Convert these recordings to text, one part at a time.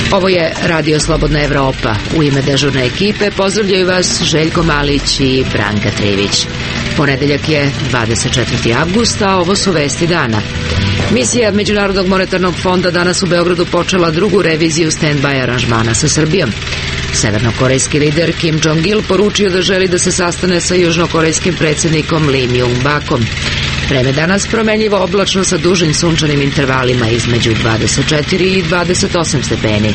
Ovo je Radio Slobodna Evropa. U ime dežurne ekipe pozdravljaju vas Željko Malić i Branka Trivić. Ponedeljak je 24. avgusta, a ovo su vesti dana. Misija Međunarodnog monetarnog fonda danas u Beogradu počela drugu reviziju stand-by aranžmana sa Srbijom. Severnokorejski lider Kim Jong-il poručio da želi da se sastane sa južnokorejskim predsjednikom Lee Myung-bakom. Vreme danas promenljivo oblačno sa dužim sunčanim intervalima između 24 i 28 stepeni.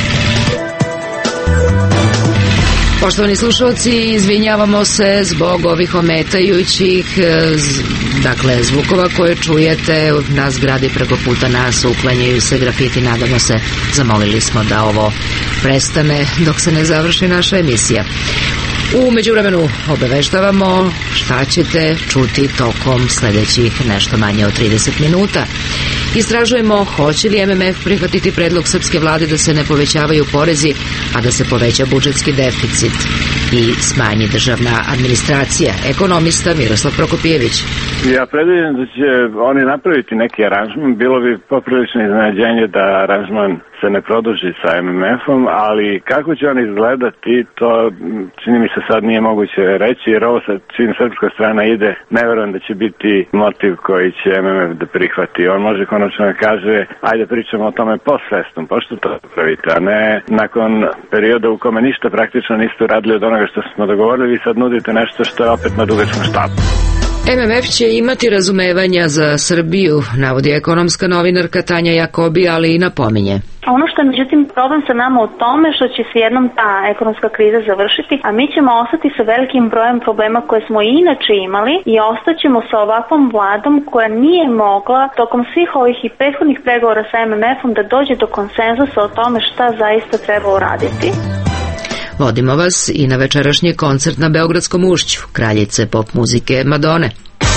Poštovani slušalci, izvinjavamo se zbog ovih ometajućih zvukova koje čujete na zgradi preko puta nas, uklanjaju se grafiti, nadamo se, zamolili smo da ovo prestane dok se ne završi naša emisija. U međuvremenu obaveštavamo šta ćete čuti tokom sljedećih nešto manje od 30 minuta. Istražujemo hoće li MMF prihvatiti predlog srpske vlade da se ne povećavaju porezi, a da se poveća budžetski deficit i smanji državna administracija. Ekonomista Miroslav Prokopijević. Ja predviđam da će oni napraviti neki aranžman. Bilo bi poprilično iznenađenje da aranžman se ne produži sa MMF-om, ali kako će on izgledati, to čini mi se sad nije moguće reći, jer ovo sa čim srpska strana ide, ne verujem da će biti motiv koji će MMF da prihvati. On može konačno da kaže, ajde pričamo o tome post-festum, pošto to pravite, a ne nakon perioda u kome ništa praktično niste uradili od onoga što smo dogovorili, vi sad nudite nešto što je opet na dugačkom štapu. MMF će imati razumevanja za Srbiju, navodi ekonomska novinarka Tanja Jakobi, ali i napominje. Ono što je međutim problem sa nama u tome što će se jednom ta ekonomska kriza završiti, a mi ćemo ostati sa velikim brojem problema koje smo i inače imali i ostaćemo sa ovakvom vladom koja nije mogla tokom svih ovih i prethodnih pregovora sa MMF-om da dođe do konsenzusa o tome šta zaista treba uraditi. Vodimo vas i na večerašnji koncert na Beogradskom ušću, kraljice pop muzike Madone.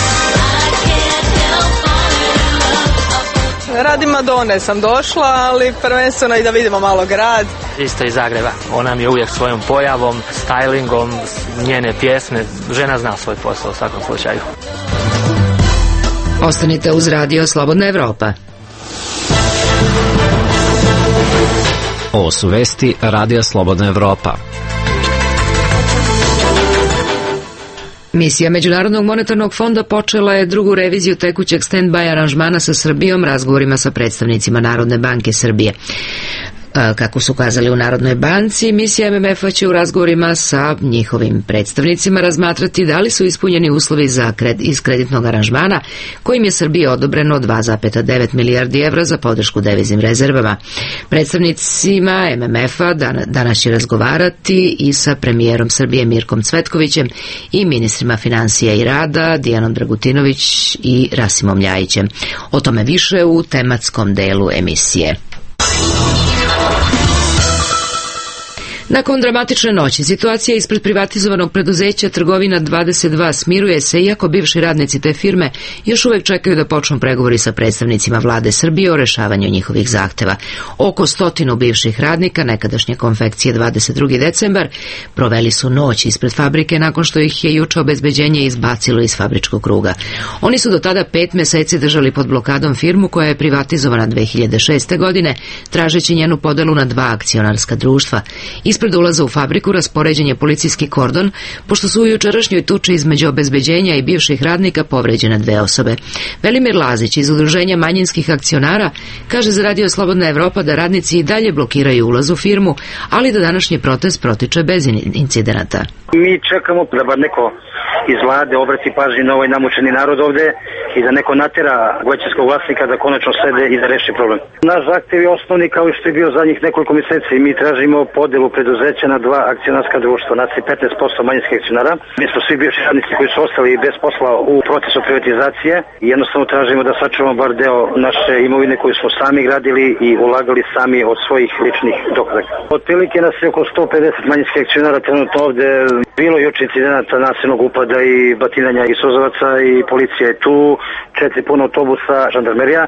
Radi Madone sam došla, ali prvenstveno i da vidimo malo grad. Isto iz Zagreba. Ona mi je uvijek svojom pojavom, stylingom, njene pjesme. Žena zna svoj posao u svakom slučaju. Ostanite uz Radio Slobodna Evropa. Ovo su vesti Radija Slobodna Evropa. Misija Međunarodnog monetarnog fonda počela je drugu reviziju tekućeg stand-by aranžmana sa Srbijom, razgovorima sa predstavnicima Narodne banke Srbije. Kako su kazali u Narodnoj banci, misija MMF-a će u razgovorima sa njihovim predstavnicima razmatrati da li su ispunjeni uslovi iz kreditnog aranžmana kojim je Srbiji odobreno 2,9 milijardi evra za podršku deviznim rezervama. Predstavnicima MMF-a danas će razgovarati i sa premijerom Srbije Mirkom Cvetkovićem i ministrima financija i rada Dijanom Dragutinović i Rasimom Ljajićem. O tome više u tematskom delu emisije. Nakon dramatične noći, situacija ispred privatizovanog preduzeća Trgovina 22 smiruje se, iako bivši radnici te firme još uvek čekaju da počnu pregovori sa predstavnicima vlade Srbije o rešavanju njihovih zahteva. Oko 100 bivših radnika nekadašnje konfekcije 22. decembar proveli su noć ispred fabrike nakon što ih je juče obezbeđenje izbacilo iz fabričkog kruga. Oni su do tada 5 meseci držali pod blokadom firmu koja je privatizovana 2006. godine, tražeći njenu podelu na 2 akcionarska društva. Ispred ulaza u fabriku raspoređen je policijski kordon, pošto su u jučerašnjoj tuči između obezbeđenja i bivših radnika povređene 2 osobe. Velimir Lazić iz Udruženja manjinskih akcionara kaže za Radio Slobodna Evropa da radnici i dalje blokiraju ulaz u firmu, ali da današnji protest protiče bez incidenata. Mi čekamo da bar neko iz vlade obrati pažnju na ovaj namučeni narod ovde i da neko natera većinskog vlasnika da konačno sede i da reši problem. Naš zahtev je osnovni kao što je bio zadnjih nekoliko mjeseci. Mi tražimo podelu preduzeća na 2 akcionarska društva, znači 15% manjinskih akcionara. Mi smo svi bivši radnici koji su ostali bez posla u procesu privatizacije i jednostavno tražimo da sačuvamo bar deo naše imovine koju smo sami gradili i ulagali sami od svojih ličnih dohodaka. Otprilike nas je oko 150 manjinskih akcionara trenutno ovde. Bilo je juče incidenata nasilnog upada i batinanja i suzovaca i policija je tu, 4 puna autobusa, žandarmerija.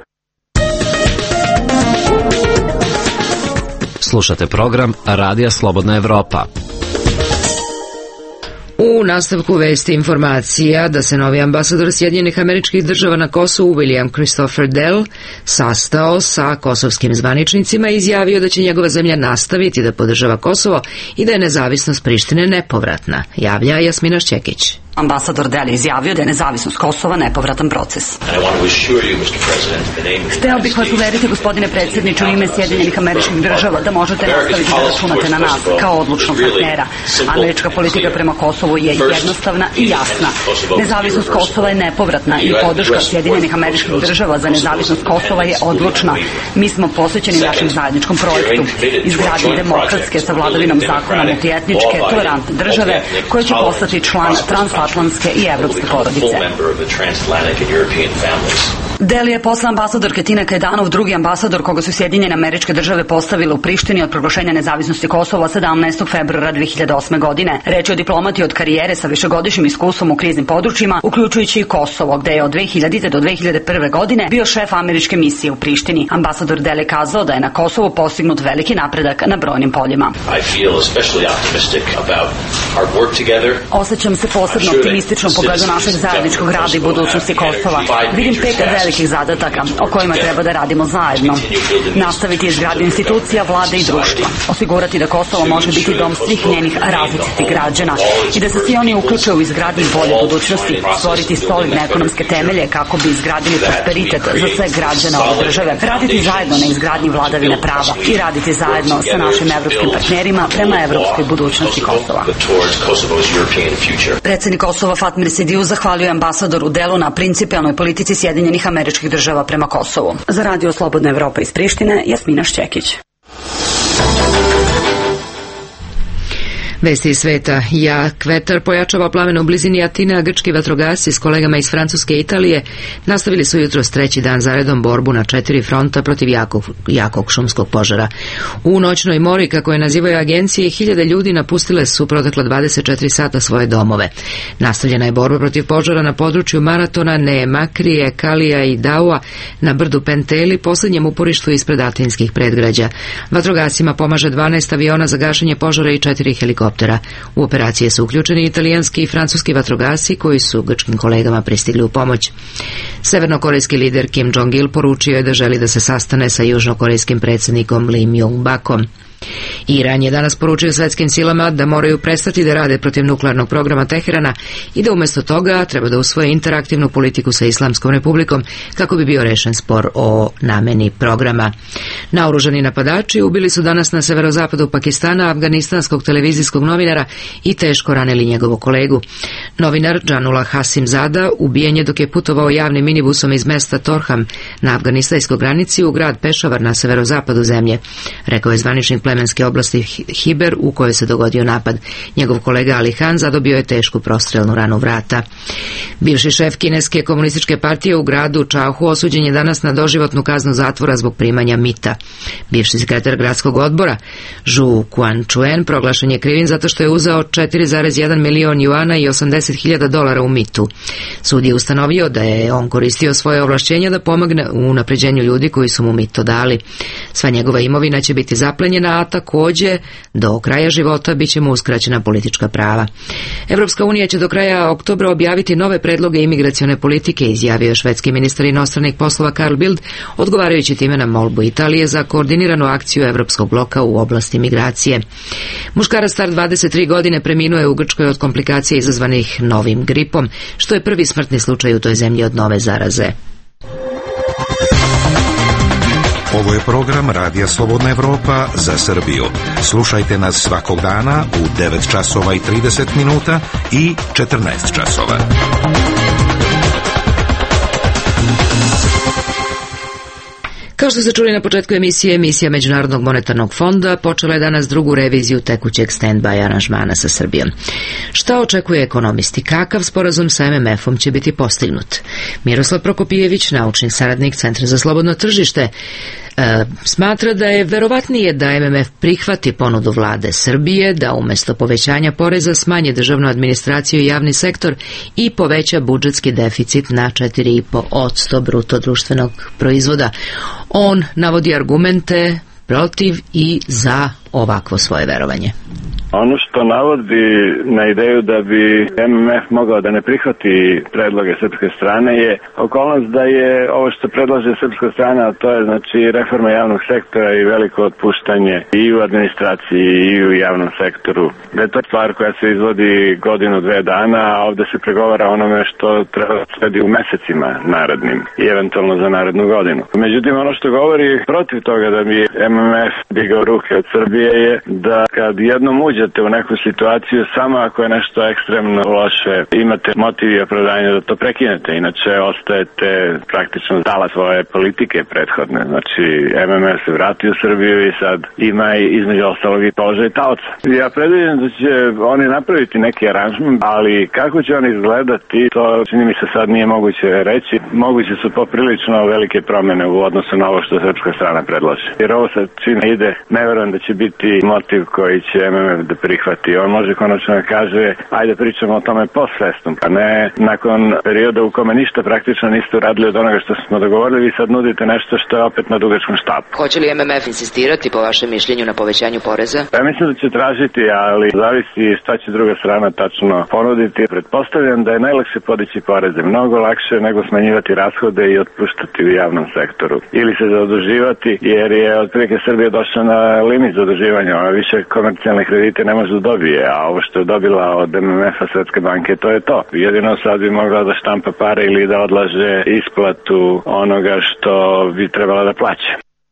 Slušate program Radija Slobodna Evropa. U nastavku vesti informacija da se novi ambasador Sjedinjenih Američkih Država na Kosovu William Christopher Dell sastao sa kosovskim zvaničnicima i izjavio da će njegova zemlja nastaviti da podržava Kosovo i da je nezavisnost Prištine nepovratna, javlja Jasmina Šćekić. Ambasador Dell je izjavio da je nezavisnost Kosova nepovratan proces. Hteo bih vas uveriti, gospodine predsjedniče, u ime Sjedinjenih Američkih Država da možete nastaviti da računate na nas kao odlučnog partnera. Američka politika prema Kosovu je jednostavna i jasna. Nezavisnost Kosova je nepovratna i podrška Sjedinjenih Američkih Država za nezavisnost Kosova je odlučna. Mi smo posvećeni našem zajedničkom projektu, izgradnji demokratske sa vladavinom zakona multietničke, tolerantne države koja će postati član transatlantske i evropske porodice. Deli je posle ambasadorke Tine Kajdanov drugi ambasador koga su Sjedinjene Američke Države postavile u Prištini od proglašenja nezavisnosti Kosova 17. februara 2008. godine. Reč je o diplomati od karijere sa višegodišnjim iskustvom u kriznim područjima, uključujući i Kosovo, gde je od 2000. do 2001. godine bio šef američke misije u Prištini. Ambasador Deli je kazao da je na Kosovu postignut veliki napredak na brojnim poljima. Osjećam se posebno optimistično u pogledu našeg zajedničkog rada i budućnosti Kosova. Vidim 5 velikih zadataka o kojima treba da radimo zajedno. Nastaviti izgradnju institucija, vlade i društva. Osigurati da Kosovo može biti dom svih njenih različitih građana i da se svi oni uključe u izgradnju bolje budućnosti, stvoriti solidne ekonomske temelje kako bi izgradili prosperitet za sve građane ove države, raditi zajedno na izgradnji vladavine prava i raditi zajedno sa našim evropskim partnerima prema evropskoj budućnosti Kosova. Predsjednik Kosova Fatmir Sidiu zahvalio ambasadoru Delu na principijelnoj politici Sjedinjenih Američkih Država prema Kosovu. Za Radio Slobodna Evropa iz Prištine, Jasmina Šćekić. Vesti iz sveta. Jak vetar pojačava plamene u blizini Atine, a grčki vatrogasci s kolegama iz Francuske i Italije nastavili su jutros treći dan zaredom borbu na 4 fronta protiv jakog šumskog požara. U noćnoj mori, kako je nazivaju agencije, 1000 ljudi napustile su protekla 24 sata svoje domove. Nastavljena je borba protiv požara na području Maratona, Neemakrije, Kalija i Daua na brdu Penteli, posljednjem uporištu ispred atinskih predgrađa. Vatrogascima pomaže 12 aviona za gašenje požara i 4 helikoptera. U operacije su uključeni italijanski i francuski vatrogasci koji su grčkim kolegama pristigli u pomoć. Severnokorejski lider Kim Jong-il poručio je da želi da se sastane sa južnokorejskim predsjednikom Lim Jong-bakom. Iran je danas poručio svetskim silama da moraju prestati da rade protiv nuklearnog programa Teherana i da umjesto toga treba da usvoje interaktivnu politiku sa Islamskom republikom kako bi bio rešen spor o nameni programa. Naoružani napadači ubili su danas na severozapadu Pakistana afganistanskog televizijskog novinara i teško ranili njegovu kolegu. Novinar Džanullah Hasimzada ubijen je dok je putovao javnim minibusom iz mesta Torham na afganistanskoj granici u grad Pešavar na severozapadu zemlje, rekao je zvaničnik plemenske oblasti Hiber u kojoj se dogodio napad. Njegov kolega Ali Han zadobio je tešku prostrelnu ranu vrata. Bivši šef kineske komunističke partije u gradu Čahu osuđen je danas na doživotnu kaznu zatvora zbog primanja mita. Bivši sekretar gradskog odbora Zhu Quanchuen proglašen je krivim zato što je uzeo 4,1 milion juana i $80.000 u mitu. Sud je ustanovio da je on koristio svoje ovlašćenja da pomogne u unapređenju ljudi koji su mu mito dali. Sva njegova imovina će biti zaplenjena, a također do kraja života bit će mu uskraćena politička prava. Evropska unija će do kraja oktobra objaviti nove predloge imigracione politike, izjavio je švedski ministar inostranih poslova Carl Bildt, odgovarajući time na molbu Italije za koordiniranu akciju Evropskog bloka u oblasti migracije. Muškarac star 23 godine preminuo je u Grčkoj od komplikacija izazvanih novim gripom, što je prvi smrtni slučaj u toj zemlji od nove zaraze. Ovo je program Radija Slobodna Evropa za Srbiju. Slušajte nas svakog dana u 9 časova i 30 minuta i 14 časova. Kao što ste čuli na početku emisije, emisija Međunarodnog monetarnog fonda počela je danas drugu reviziju tekućeg stand-by aranžmana sa Srbijom. Šta očekuje ekonomisti? Kakav sporazum sa MMF-om će biti postignut? Miroslav Prokopijević, naučni saradnik Centra za slobodno tržište, smatra da je verovatnije da MMF prihvati ponudu vlade Srbije, da umjesto povećanja poreza smanje državnu administraciju i javni sektor i poveća budžetski deficit na 4,5% bruto društvenog proizvoda. On navodi argumente protiv i za ovakvo svoje verovanje. Ono što navodi na ideju da bi MMF mogao da ne prihvati predloge srpske strane je okolnost da je ovo što predlaže srpska strana, a to je znači reforma javnog sektora i veliko otpuštanje i u administraciji i u javnom sektoru. Da je to stvar koja se izvodi godinu, 2 dana, a ovde se pregovara onome što treba sledi u mesecima narednim i eventualno za narednu godinu. Međutim, ono što govori protiv toga da bi MMF digao ruke od Srbije je da kad jednom uđe u neku situaciju, samo ako je nešto ekstremno loše, imate motiv i opravdanje da to prekinete, inače ostajete praktično dala svoje politike prethodne. Znači, MMF se vratio u Srbiju i sad ima i između ostalog i položaj taoca. Ja predviđam da će oni napraviti neki aranžman, ali kako će on izgledati, to čini mi se sad nije moguće reći. Moguće su poprilično velike promene u odnosu na ovo što srpska strana predlaže. Jer ovo sad čini ide, ne verujem da će biti motiv koji će MMF da prihvati. On može konačno da kaže, ajde pričamo o tome posvesno, pa ne nakon perioda u kome ništa praktično niste uradili od onoga što smo dogovorili, vi sad nudite nešto što je opet na dugačkom štapu. Hoće li MMF insistirati po vašem mišljenju na povećanju poreza? Ja mislim da će tražiti, ali zavisi šta će druga strana tačno ponuditi. Pretpostavljam da je najlakše podići poreze, mnogo lakše nego smanjivati rashode i otpuštati u javnom sektoru. Ili se zaduživati, jer je otprilike Srbija došla na limit zaduživanja, ona više komercijalne kredite ne može da dobije, a ovo što je dobila od MMF-a, Svetske banke, to je to. Jedino sad bi mogla da štampa pare ili da odlaže isplatu onoga što bi trebala da plaća.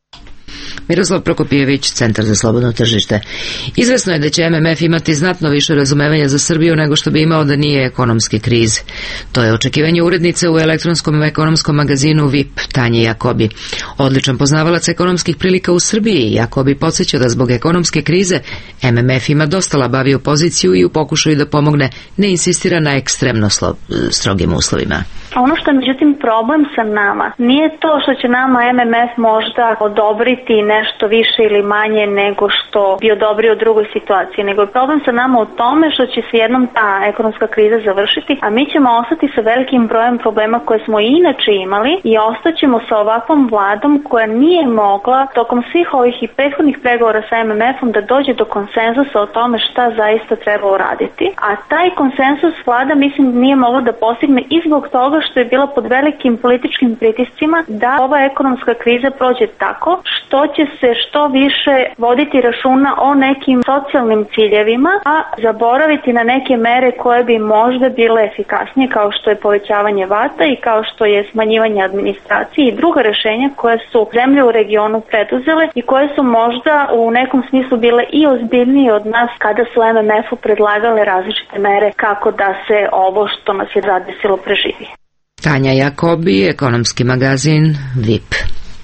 Miroslav Prokopijević, Centar za slobodno tržište. Izvesno je da će MMF imati znatno više razumevanja za Srbiju nego što bi imao da nije ekonomske krize. To je očekivanje urednice u elektronskom ekonomskom magazinu VIP Tanje Jakobi. Odličan poznavalac ekonomskih prilika u Srbiji, Jakobi podsjeća da zbog ekonomske krize MMF ima dosta labaviju poziciju i u pokušaju da pomogne ne insistira na ekstremno strogim uslovima. Ono što je međutim problem sa nama nije to što će nama MMF možda odobriti nešto više ili manje nego što bi odobrio u drugoj situaciji, nego je problem sa nama u tome što će se jednom ta ekonomska kriza završiti, a mi ćemo ostati sa velikim brojem problema koje smo i inače imali i ostaćemo sa ovakvom vladom koja nije mogla tokom svih ovih i prethodnih pregovora sa MMF-om da dođe do konsenzusa o tome šta zaista treba uraditi. A taj konsenzus vlada mislim nije mogla da postigne i zbog toga što je bila pod velikim političkim pritiscima da ova ekonomska kriza prođe tako što će se što više voditi računa o nekim socijalnim ciljevima, a zaboraviti na neke mere koje bi možda bile efikasnije, kao što je povećavanje vata i kao što je smanjivanje administracije i druga rešenja koje su zemlje u regionu preduzele i koje su možda u nekom smislu bile i ozbiljnije od nas kada su MMF-u predlagale različite mere kako da se ovo što nas je zadesilo preživi. Tanja Jakobi, ekonomski magazin VIP.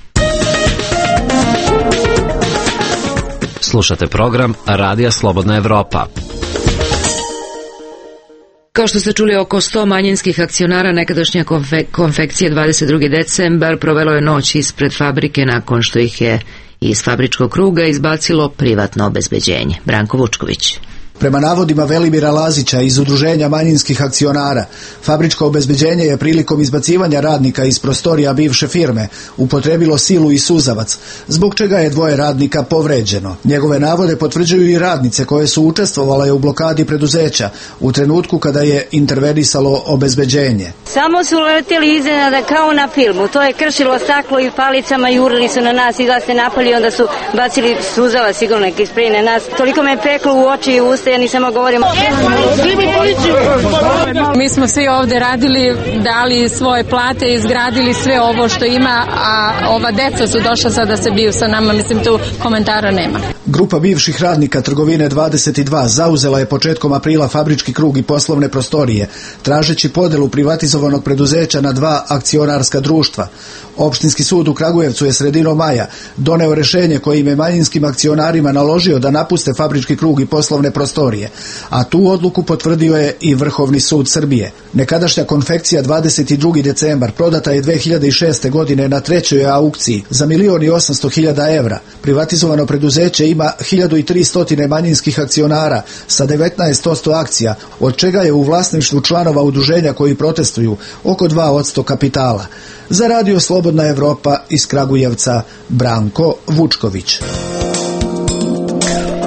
Slušate program Radija Slobodna Evropa. Kao što ste čuli, oko 100 manjinskih akcionara nekadašnje konfekcije 22. decembar provelo je noć ispred fabrike nakon što ih je iz fabričkog kruga izbacilo privatno obezbeđenje. Branko Vučković. Prema navodima Velimira Lazića iz Udruženja manjinskih akcionara, fabričko obezbeđenje je prilikom izbacivanja radnika iz prostorija bivše firme upotrebilo silu i suzavac, zbog čega je 2 radnika povređeno. Njegove navode potvrđuju i radnice koje su učestvovale u blokadi preduzeća u trenutku kada je intervenisalo obezbeđenje. Samo su leteli iznenada kao na filmu. To je kršilo staklo i palicama, jurili su na nas, izlaste napolje, onda su bacili suzavac, sigurno neki sprej na nas. Toliko me peklo u oči i usta, ja nisam govorim. Mi smo svi ovde radili, dali svoje plate, izgradili sve ovo što ima, a ova deca su došla sada da se biju sa nama, mislim tu komentara nema. Grupa bivših radnika trgovine 22 zauzela je početkom aprila fabrički krug i poslovne prostorije, tražeći podelu privatizovanog preduzeća na 2 akcionarska društva. Opštinski sud u Kragujevcu je sredinom maja doneo rešenje kojim je manjinskim akcionarima naložio da napuste fabrički krug i poslovne prostorije, a tu odluku potvrdio je i Vrhovni sud Srbije. Nekadašnja konfekcija 22. decembar prodata je 2006. godine na 3. aukciji za 1.800.000 evra. Privatizovano preduzeće ima 1300 manjinskih akcionara sa 19% akcija, od čega je u vlasništvu članova udruženja koji protestuju oko 2% kapitala. Za Radio Slobodna Evropa iz Kragujevca, Branko Vučković.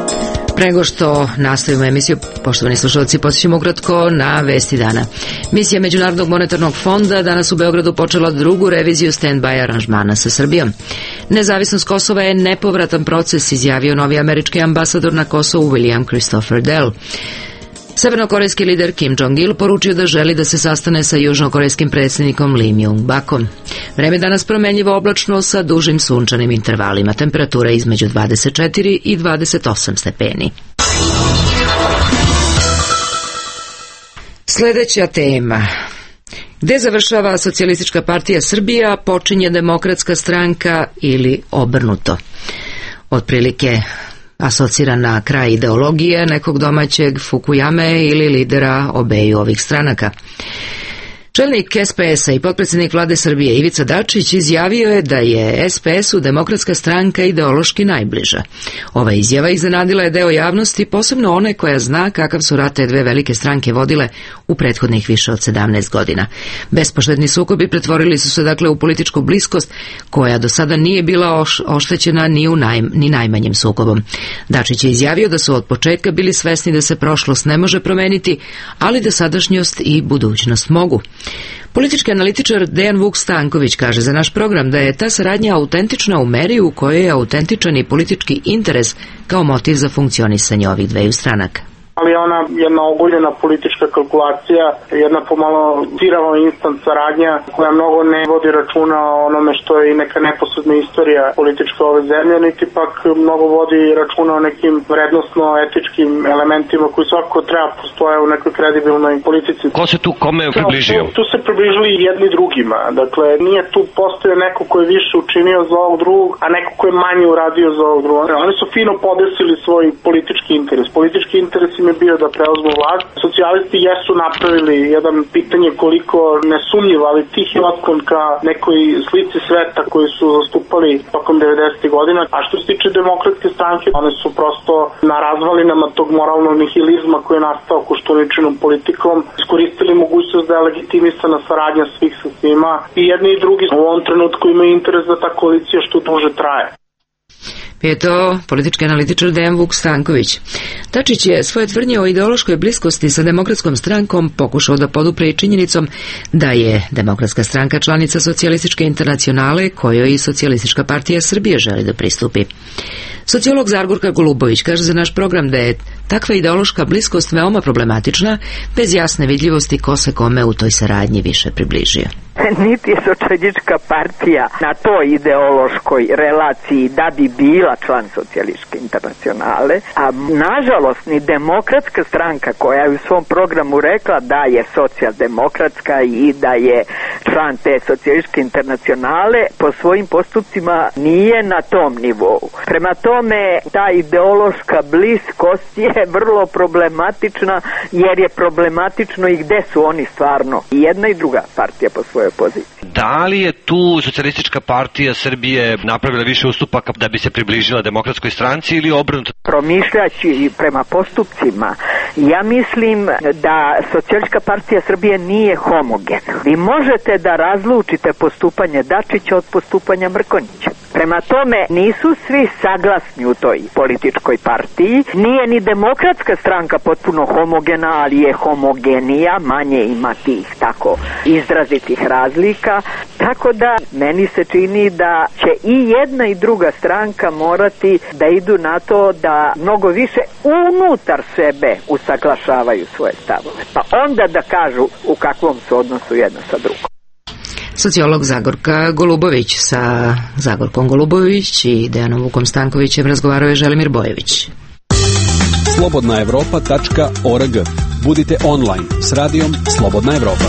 Pre nego što nastavimo emisiju, poštovani slušalci, podsjećamo ukratko na vesti dana. Misija Međunarodnog monetarnog fonda danas u Beogradu počela drugu reviziju stand-by aranžmana sa Srbijom. Nezavisnost Kosova je nepovratan proces, izjavio novi američki ambasador na Kosovu William Christopher Dell. Severnokorejski lider Kim Jong-il poručio da želi da se sastane sa južnokorejskim predsjednikom Lim Jung-bakom. Vreme danas promenljivo oblačno sa dužim sunčanim intervalima. Temperatura između 24 i 28 stepeni. Sljedeća tema. Gde završava Socijalistička partija Srbija, počinje Demokratska stranka ili obrnuto? Otprilike asocira na kraj ideologije nekog domaćeg Fukuyame ili lidera obeju ovih stranaka. Čelnik SPS-a i potpredsjednik vlade Srbije Ivica Dačić izjavio je da je SPS-u Demokratska stranka ideološki najbliža. Ova izjava iznenadila je deo javnosti, posebno one koja zna kakav su rat te dve velike stranke vodile u prethodnih više od 17 godina. Bespoštedni sukobi pretvorili su se dakle u političku bliskost koja do sada nije bila oštećena ni najmanjim sukobom. Dačić je izjavio da su od početka bili svesni da se prošlost ne može promeniti, ali da sadašnjost i budućnost mogu. Politički analitičar Dejan Vuk Stanković kaže za naš program da je ta saradnja autentična u meri u kojoj je autentičan i politički interes kao motiv za funkcionisanje ovih dveju stranaka. Ali ona jedna ogoljena politička kalkulacija, jedna pomalo tirava instant saradnja koja mnogo ne vodi računa o onome što je i neka neposredna istorija politička ove zemlje, niti pak mnogo vodi računa o nekim vrednostno-etičkim elementima koji svakako treba postoje u nekoj kredibilnoj politici. Ko se tu kome približio? Tu se približili jedni drugima. Dakle, nije tu postoje neko ko je više učinio za ovog drugog, a neko ko je manje uradio za ovog drugog. Oni su fino podesili svoj politički interes. Politički interes im je bio da preuzmu vlast. Socijalisti jesu napravili jedan pitanje koliko nesumnjivo, ali tihi otklon ka nekoj slici sveta koji su zastupali tokom 90. godina. A što se tiče Demokratske stranke, one su prosto na razvalinama tog moralnog nihilizma koji je nastao koštuničinom politikom iskoristili mogućnost da je legitimisana saradnja svih sa svima i jedni i drugi u ovom trenutku imaju interes da ta koalicija što duže traje. Je to politički analitičar Dejan Vuk Stanković. Dačić je svoje tvrdnje o ideološkoj bliskosti sa Demokratskom strankom pokušao da podupre i činjenicom da je Demokratska stranka članica Socijalističke internacionale kojoj i Socijalistička partija Srbije želi da pristupi. Sociolog Zagorka Golubović kaže za naš program da je takva ideološka bliskost veoma problematična, bez jasne vidljivosti ko se kome u toj saradnji više približio. Niti je Socijalistička partija na toj ideološkoj relaciji da bi bila član Socijalističke internacionale, a nažalost ni Demokratska stranka koja je u svom programu rekla da je socijaldemokratska i da je član te Socijalističke internacionale, po svojim postupcima nije na tom nivou. Prema tome, ta ideološka bliskost je vrlo problematična, jer je problematično i gde su oni stvarno, i jedna i druga partija po svojoj poziciji. Da li je tu Socijalistička partija Srbije napravila više ustupaka da bi se približila Demokratskoj stranci ili obrnuto? Promišljajući prema postupcima, ja mislim da Socijalistička partija Srbije nije homogena. Vi možete da razlučite postupanje Dačića od postupanja Mrkonjića. Prema tome, nisu svi saglasni u toj političkoj partiji. Nije ni Demokratska stranka potpuno homogena, ali je homogenija, manje ima tih tako izrazitih razlika. Tako da, meni se čini da će i jedna i druga stranka morati da idu na to da mnogo više unutar sebe usaglašavaju svoje stavove. Pa onda da kažu u kakvom su odnosu jedna sa drugom. Sociolog Zagorka Golubović. Sa Zagorkom Golubović i Dejanom Vukom Stankovićem razgovarao je Želimir Bojević. slobodnaevropa.org. Budite online s radijom Slobodna Evropa.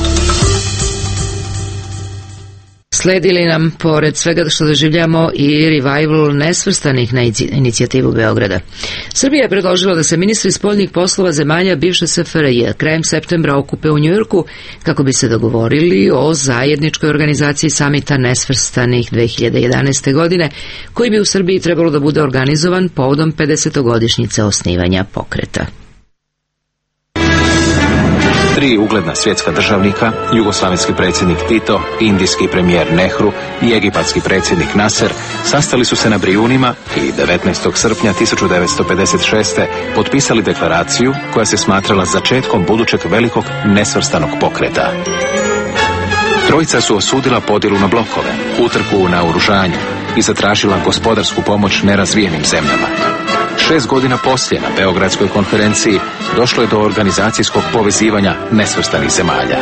Sledili nam, pored svega što doživljamo, i revival nesvrstanih na inicijativu Beograda. Srbija je predložila da se ministri spoljnih poslova zemalja bivše SFRJ krajem septembra okupe u Njujorku kako bi se dogovorili o zajedničkoj organizaciji samita nesvrstanih 2011. godine, koji bi u Srbiji trebalo da bude organizovan povodom 50-godišnjice osnivanja pokreta. 3 ugledna svjetska državnika, jugoslavenski predsjednik Tito, indijski premijer Nehru i egipatski predsjednik Nasser sastali su se na Brijunima i 19. srpnja 1956. potpisali deklaraciju koja se smatrala začetkom budućeg velikog nesvrstanog pokreta. Trojica su osudila podjelu na blokove, utrku na oružanje i zatražila gospodarsku pomoć nerazvijenim zemljama. 6 godina poslije na Beogradskoj konferenciji došlo je do organizacijskog povezivanja nesvrstanih zemalja.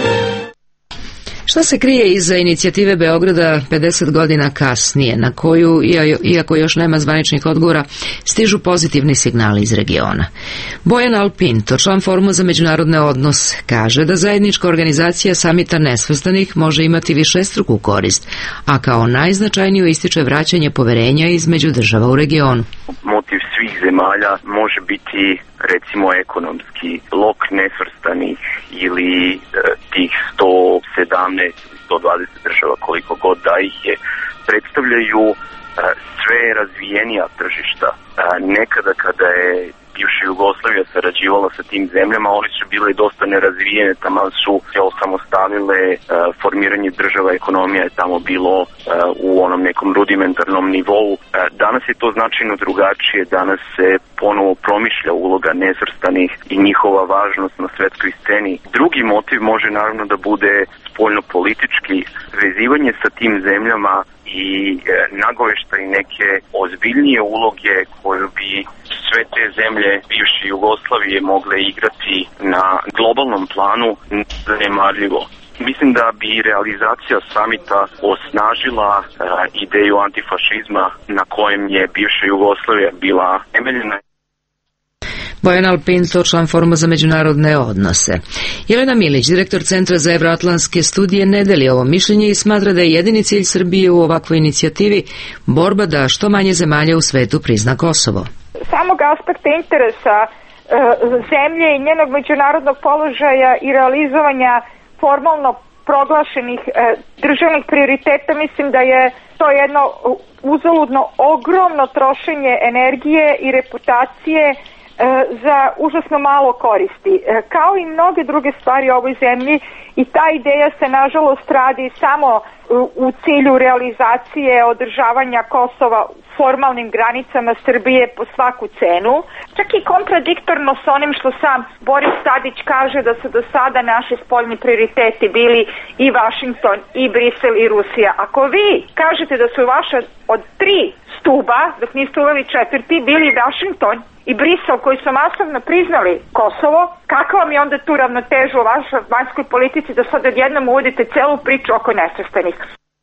Šta se krije iza inicijative Beograda 50 godina kasnije, na koju, iako još nema zvaničnih odgovora, stižu pozitivni signali iz regiona? Bojan Alpinto, član Foruma za međunarodne odnose, kaže da zajednička organizacija samita nesvrstanih može imati višestruku korist, a kao najznačajniju ističe vraćanje poverenja između država u regionu. Motiv svih zemalja može biti recimo ekonomski blok nesvrstanih ili tih 117 ili 120 država koliko god da ih je, predstavljaju sve razvijenija tržišta. Nekada kada je bivša Jugoslavija sarađivala sa tim zemljama, oni su bile dosta nerazvijene, tamo su se osamostalile, formiranje država, ekonomija je tamo bilo u onom nekom rudimentarnom nivou. Danas je to značajno drugačije, danas se ponovo promišlja uloga nesvrstanih i njihova važnost na svetskoj sceni. Drugi motiv može naravno da bude spoljno-politički, vezivanje sa tim zemljama i nagoveštaj neke ozbiljnije uloge koju bi sve te zemlje bivše Jugoslavije mogle igrati na globalnom planu zanemarljivo. Mislim da bi realizacija samita osnažila ideju antifašizma na kojem je bivša Jugoslavija bila temeljena. Bojan Alpinto, član Foruma za međunarodne odnose. Jelena Milić, direktor Centra za evroatlantske studije, ne deli ovo mišljenje i smatra da je jedini cilj Srbije u ovakvoj inicijativi borba da što manje zemalja u svetu prizna Kosovo. Samog aspekta interesa zemlje i njenog međunarodnog položaja i realizovanja formalno proglašenih državnih prioriteta, mislim da je to jedno uzaludno ogromno trošenje energije i reputacije za užasno malo koristi. Kao i mnoge druge stvari u ovoj zemlji, i ta ideja se nažalost radi samo u cilju realizacije održavanja Kosova formalnim granicama Srbije po svaku cenu. Čak i kontradiktorno s onim što sam Boris Tadić kaže da su do sada naši spoljni prioriteti bili i Vašington, i Brisel, i Rusija. Ako vi kažete da su vaše od 3 stuba, dok niste uveli 4, bili Vašington i Brisel koji su masovno priznali Kosovo, kakva vam je onda tu ravnotežu u vašoj vanjskoj politici da sad odjednom uvodite celu priču oko nesvrstanih?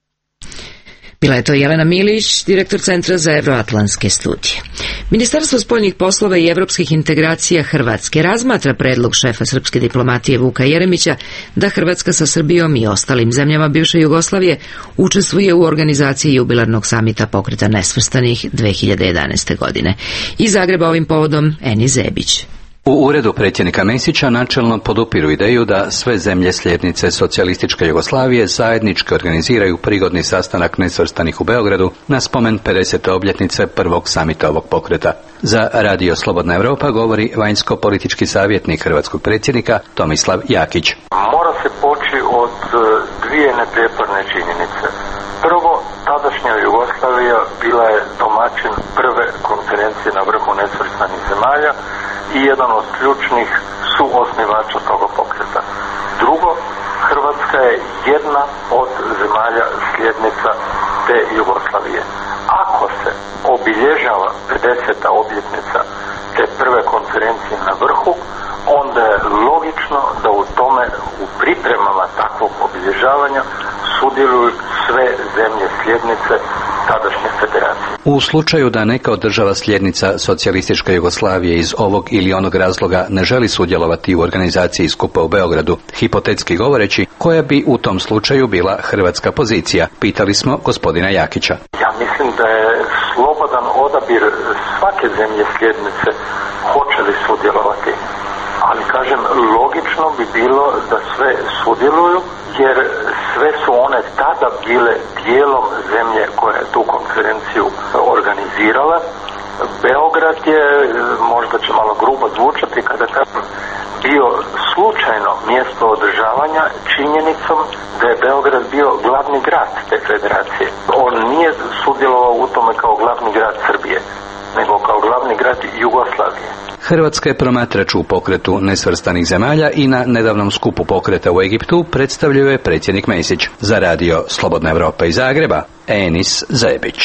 Bila je to Jelena Milić, direktor Centra za evroatlantske studije. Ministarstvo spoljnih poslova i evropskih integracija Hrvatske razmatra predlog šefa srpske diplomatije Vuka Jeremića da Hrvatska sa Srbijom i ostalim zemljama bivše Jugoslavije učestvuje u organizaciji jubilarnog samita pokreta nesvrstanih 2011. godine. Iz Zagreba ovim povodom Eni Zebić. U uredu predsjednika Mesića načelno podupiru ideju da sve zemlje slijednice socijalističke Jugoslavije zajednički organiziraju prigodni sastanak nesvrstanih u Beogradu na spomen 50. obljetnice prvog samita ovog pokreta. Za Radio Slobodna Evropa govori vanjsko-politički savjetnik hrvatskog predsjednika Tomislav Jakić. Mora se poći od dvije neprijeporne činjenice. Prvo, tadašnja Jugoslavija bila je domaćin prve konferencije na vrhu nesvrstanih zemalja i jedan od ključnih suosnivača toga pokreta. Drugo, Hrvatska je jedna od zemalja slijednica te Jugoslavije. Ako se obilježava 50. obljetnica te prve konferencije na vrhu, onda je logično da u tome, u pripremama takvog obilježavanja sudjeluju sve zemlje slijednice tadašnje federacije. U slučaju da neka od država slijednica socijalističke Jugoslavije iz ovog ili onog razloga ne želi sudjelovati u organizaciji skupa u Beogradu, hipotetski govoreći, koja bi u tom slučaju bila hrvatska pozicija, pitali smo gospodina Jakića. Ja mislim da je slobodan odabir svake zemlje slijednice hoće li sudjelovati. Ali kažem, logično bi bilo da sve sudjeluju, jer sve su one tada bile dijelom zemlje koja je tu konferenciju organizirala. Beograd je, možda će malo grubo zvučati kada kažem, bio slučajno mjesto održavanja činjenicom da je Beograd bio glavni grad te federacije. On nije sudjelovao u tome kao glavni grad Srbije, nego kao glavni grad Jugoslavije. Hrvatska je promatrač u pokretu nesvrstanih zemalja i na nedavnom skupu pokreta u Egiptu predstavljao je predsjednik Mesić. Za radio Slobodna Evropa iz Zagreba, Enis Zebić.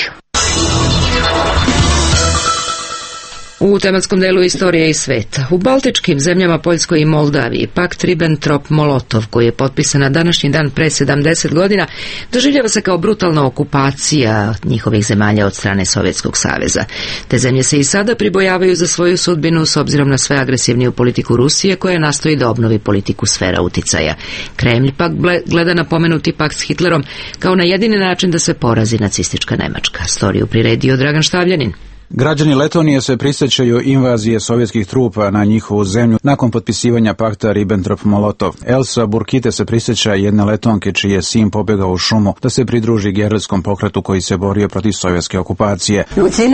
U tematskom delu istorije i sveta. U baltičkim zemljama Poljskoj i Moldaviji pakt Ribbentrop-Molotov, koji je potpisan na današnji dan pre 70 godina, doživljava se kao brutalna okupacija njihovih zemalja od strane Sovjetskog saveza. Te zemlje se i sada pribojavaju za svoju sudbinu s obzirom na sve agresivniju politiku Rusije, koja nastoji da obnovi politiku sfera uticaja. Kremlj pak gleda na pomenuti pakt s Hitlerom kao na jedini način da se porazi nacistička Nemačka. Storiju priredio Dragan Štavljanin. Građani Letonije se prisjećaju invazije sovjetskih trupa na njihovu zemlju nakon potpisivanja pakta Ribbentrop-Molotov. Elsa Burkite se prisjeća jedne Letonke čiji je sin pobjegao u šumu da se pridruži gerilskom pokretu koji se borio protiv sovjetske okupacije.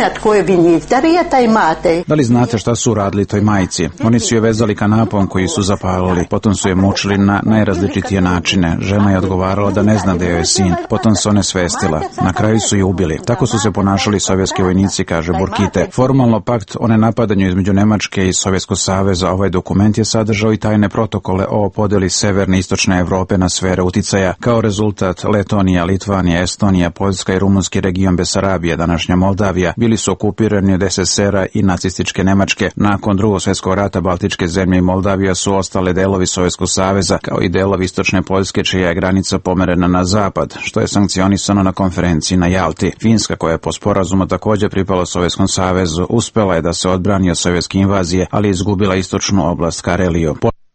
Da li znate šta su radili toj majci? Oni su je vezali kanapom koji su zapalili, potom su je mučili na najrazličitije načine. Žena je odgovarala da ne zna da je sin, potom se one svestila. Na kraju su je ubili. Tako su se ponašali sovjetski vojnici, kaže Burkite. Formalno pakt o nenapadanju između Nemačke i Sovjetskog saveza, ovaj dokument je sadržao i tajne protokole o podeli severne i istočne Evrope na sfere uticaja. Kao rezultat, Letonija, Litvanija, Estonija, Poljska i rumunski region Besarabije, današnja Moldavija, bili su okupirani od SSR-a i nacističke Nemačke. Nakon Drugog svjetskog rata baltičke zemlje i Moldavija su ostale delovi Sovjetskog saveza, kao i delovi istočne Poljske, čija je granica pomerena na zapad, što je sankcionisano na konferenciji na Jalti. Finska, koja je po sporazumu također pripala Sovjetskom savezu, uspela je da se odbrani od sovjetske invazije, ali je izgubila istočnu oblast Kareliju.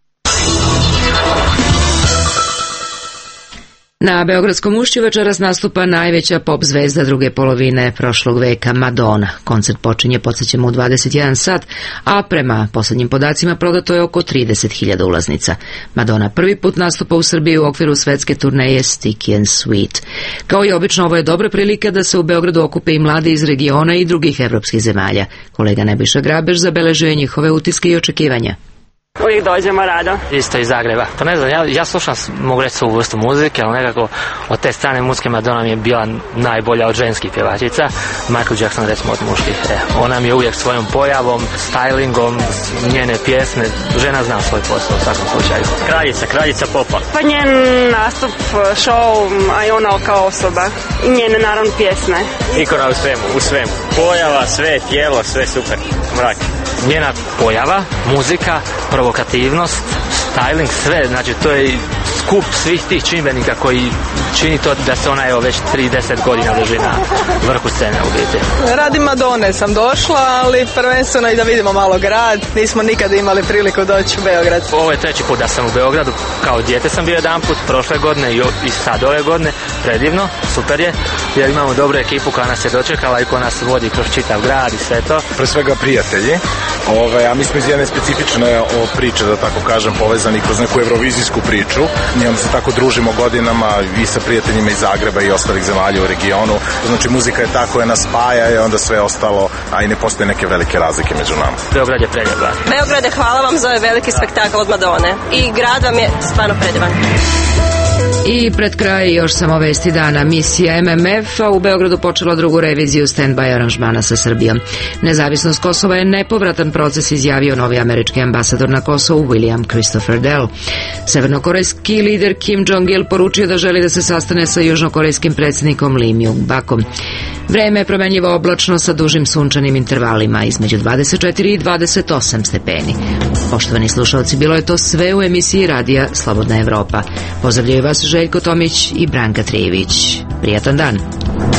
Na Beogradskom ušću večeras nastupa najveća pop zvezda druge polovine prošlog veka, Madonna. Koncert počinje, podsjećamo, u 21 sat, a prema posljednjim podacima prodato je oko 30.000 ulaznica. Madonna prvi put nastupa u Srbiji u okviru svetske turneje Sticky and Sweet. Kao i obično, ovo je dobra prilika da se u Beogradu okupe i mladi iz regiona i drugih evropskih zemalja. Kolega Nebojša Grabež zabeležio je njihove utiske i očekivanja. Uvijek dođemo rado. Isto iz Zagreba. Pa ne znam, ja slušam, mogu reći, svu vrstu muzike, ali nekako od te strane muzike Madonna mi je bila najbolja od ženskih pjevačica. Michael Jackson, recimo, od muških. Ona mi je uvijek svojom pojavom, stylingom, njene pjesme, žena zna svoj posao u svakom slučaju. Kraljica popa. Pa njen nastup, show, a i ona kao osoba. I njene, naravno, pjesme. Ikona u svemu. Pojava, sve, tijelo, sve super. Mrak. Njena pojava, muzika, provokativnost, styling, sve, znači to je skup svih tih čimbenika koji čini to da se ona već 30 godina drži na vrhu scene u biti. Radi Madone sam došla, ali prvenstveno i da vidimo malo grad. Nismo nikada imali priliku doći u Beograd. Ovo je treći put da sam u Beogradu. Kao dijete sam bio jedan put, prošle godine i sad ove godine. Predivno, super je, jer imamo dobru ekipu koja nas je dočekala i koja nas vodi kroz čitav grad i sve to. Pre svega prijatelji, a mi smo iz jedne specifične priče, da tako kažem, povezani kroz neku evrovizijsku priču. I onda se tako družimo godinama i sa prijateljima iz Zagreba i ostalih zemalja u regionu. Znači muzika je ta koja nas spaja i onda sve ostalo, a i ne postoje neke velike razlike među nama. Beograd je predivno. Beograde, hvala vam za ovaj veliki spektakl od Madone. I grad vam je stvarno predivan. I pred kraj još samo vesti dana. Misija MMF-a u Beogradu počela drugu reviziju stand-by aranžmana sa Srbijom. Nezavisnost Kosova je nepovratan proces, izjavio novi američki ambasador na Kosovu William Christopher Dell. Severnokorejski lider Kim Jong-il poručio da želi da se sastane sa južnokorejskim predsjednikom Lee Myung-bakom. Vreme je promenljivo oblačno sa dužim sunčanim intervalima između 24 i 28 stepeni. Poštovani slušalci, bilo je to sve u emisiji Radija Slobodna Evropa. Pozdravljaju vas Željko Tomić i Branka Trijević. Prijatan dan.